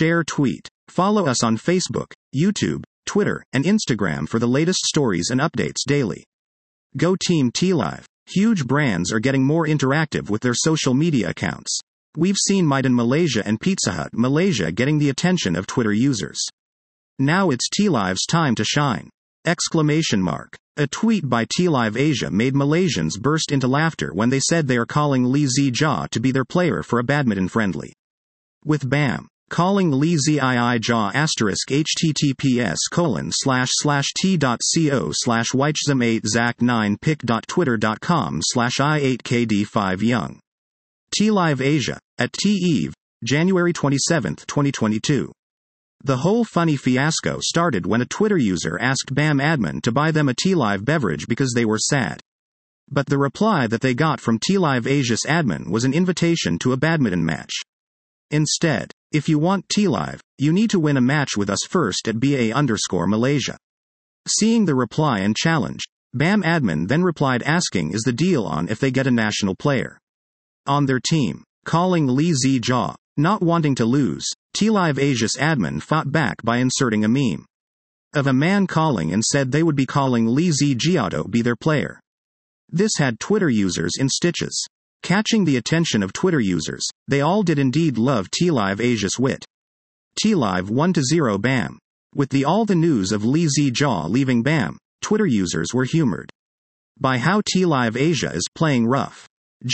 Share tweet. Follow us on Facebook, YouTube, Twitter, and Instagram for the latest stories and updates daily. Go Team TLive. Huge brands are getting more interactive with their social media accounts. We've seen Maidan Malaysia and Pizza Hut Malaysia getting the attention of Twitter users. Now it's TLive's time to shine! Exclamation mark. A tweet by TLive Asia made Malaysians burst into laughter when they said they are calling Lee Zijia to be their player for a badminton friendly. With BAM calling Lee Zijia https://t.co/weichsam8zac9pic.twitter.com/i8kd5young. TLive Asia, at TEVE, January 27, 2022. The whole funny fiasco started when a Twitter user asked BAM admin to buy them a TLive beverage because they were sad. But the reply that they got from TLive Asia's admin was an invitation to a badminton match. Instead, if you want TLive, you need to win a match with us first at BA_Malaysia. Seeing the reply and challenge, BAM admin then replied asking is the deal on if they get a national player on their team. Calling Lee Zijia, not wanting to lose, TLive Asia's admin fought back by inserting a meme of a man calling and said they would be calling Lee Zijia to be their player. This had Twitter users in stitches. Catching the attention of Twitter users, they all did indeed love TLive Asia's wit. TLive 1-0 BAM. With all the news of Lee Zijia leaving BAM, Twitter users were humored by how TLive Asia is playing rough.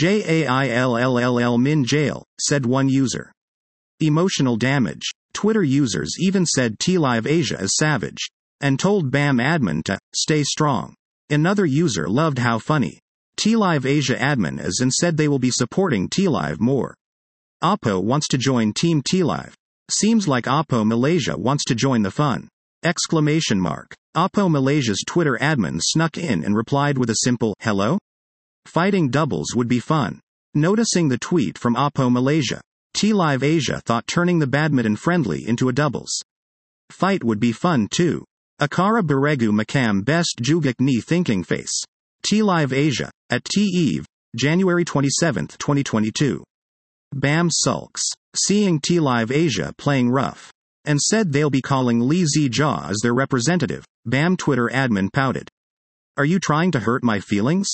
JAILLLL min jail, said one user. Emotional damage. Twitter users even said TLive Asia is savage and told BAM admin to stay strong. Another user loved how funny TLive Asia admin is and said they will be supporting TLive more. Oppo wants to join Team TLive. Seems like Oppo Malaysia wants to join the fun! Exclamation mark. Oppo Malaysia's Twitter admin snuck in and replied with a simple, hello? Fighting doubles would be fun. Noticing the tweet from Oppo Malaysia, TLive Asia thought turning the badminton friendly into a doubles fight would be fun too. Akara Beregu Makam Best Jugak Ni Thinking Face. TLive Asia, at TEVE, January 27, 2022. BAM sulks, seeing TLive Asia playing rough, and said they'll be calling Lee Zijia as their representative. BAM Twitter admin pouted. Are you trying to hurt my feelings?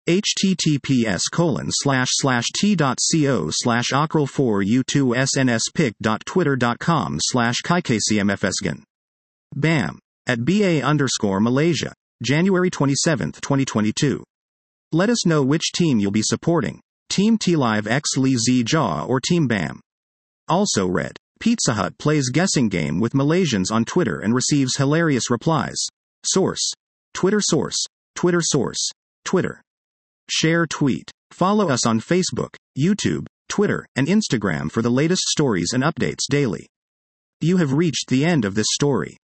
https://t.co/acral4u2snspic.twitter.com/kikcmfsgan. BAM. At BA_Malaysia, January 27, 2022. Let us know which team you'll be supporting, Team TLive x Lee Zijia or Team BAM. Also read, Pizza Hut plays guessing game with Malaysians on Twitter and receives hilarious replies. Source. Twitter source. Twitter source. Twitter. Share tweet. Follow us on Facebook, YouTube, Twitter, and Instagram for the latest stories and updates daily. You have reached the end of this story.